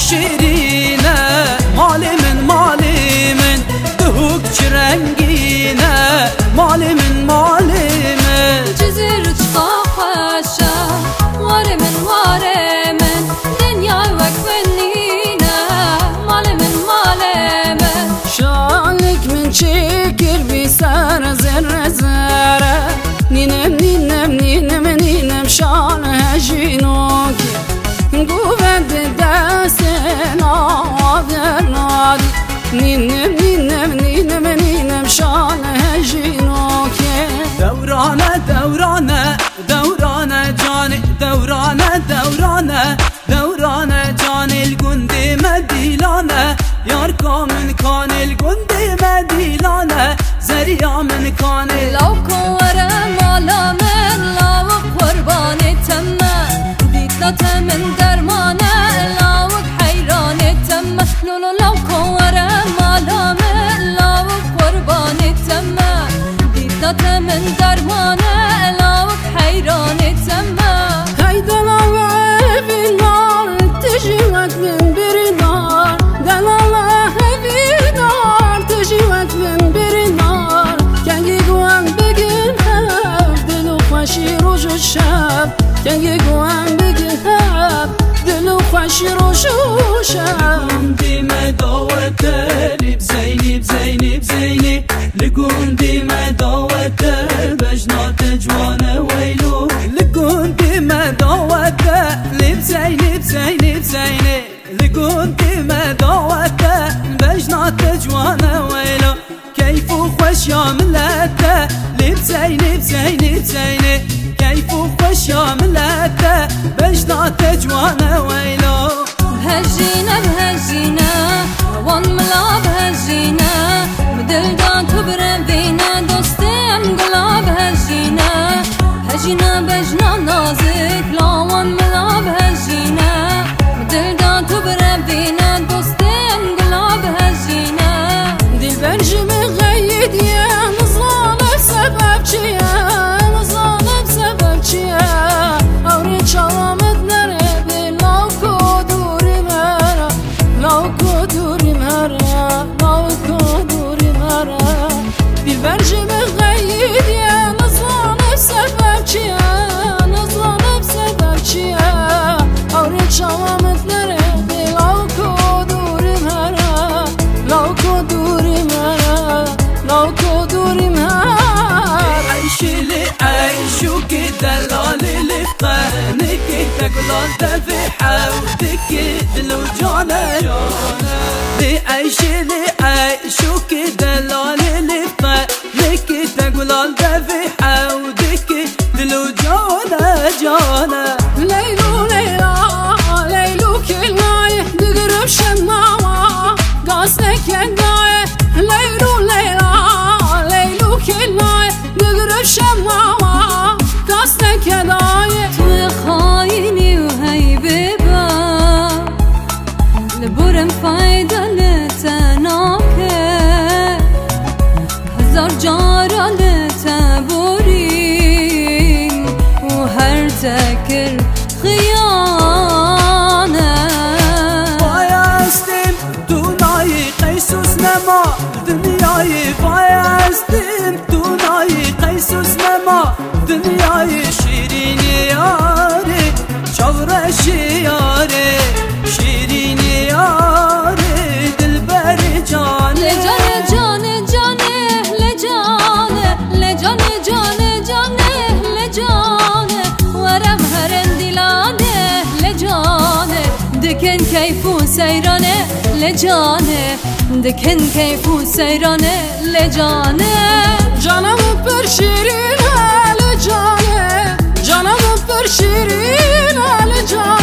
شیرینه مالی من دهوک چرنگینه مالی من جزير تفاحشة واري من دنيا وكفنينا مالي من شالك من شكر بسار زر نينم شالها جينوكي قوبت داسنا نادي نينم شالها جينوكي دورانه جاني دورانه جاني الجندي مديلانه ياركا من كان الجندي مديلانه زريا من كان لو كورا مالا من لو قربان تمه ديتات من درمانه لو حيران تمه لو كورا مالا من لو قربان تمه ديتات من درمانه لو حيران تمه هيدا لو في النار تجيوك من برنار ده الله في النار تجيوك من برنار كان يقوان بقلب دلو خوشي روج الشاب كان يقوان بقلب دلو خوشي روج الشاب ديما دوتالي بزيني لقون ديما دوتالي بجنات جوانا ويلو لقون ديما دوتالي بزيني لقون ديما دوتالي بجنات جوانا ويلو كيف خوش يا ملاته لبزيني كيف خوش يا ملاته بجنات جوانا ويلو بهجينا وان ملا بهجينا مدلدان تبرم بينا دوستم قلا بهجينا بجنا نازك لا وان ملا بهجينا مدلدان تبرم بينا دوستم قلا بهجينا دل بنجم غيد يا نظلم بسبب چيا اوري شلامت نربي لو كدوري مرا دل بنجم غيد يا نظلم بسبب چيا اوري شلامت نربي لو كدوري مرا عيشو كده لالي لفقانك تقلال تفحة ودك دلو جانا عيشو كده لالي لفقانك تقلال تفحة ودك دلو جانا ليلو كلماي دقرب شماوة قاسك ينقاي ليلو كلماي دقرب شماوة قاسك ينقاي خايني وهيببا لبورم فايدة لتناكي هزار جارة لتبوري وهر تكر خيانة فايستم دوناي قيسوس نما دنياي فايستم دوناي قيسوس نما دنياي شيريني ياري شورشي ياري شيريني ياري دلبري جاني لجاني ورم هرن دلانه لجانه دكن كيفو سيرانه لجانه دكن كيفو سيرانه لجانه جانم پر شیرین لجانه جانم پر شیرین لجانه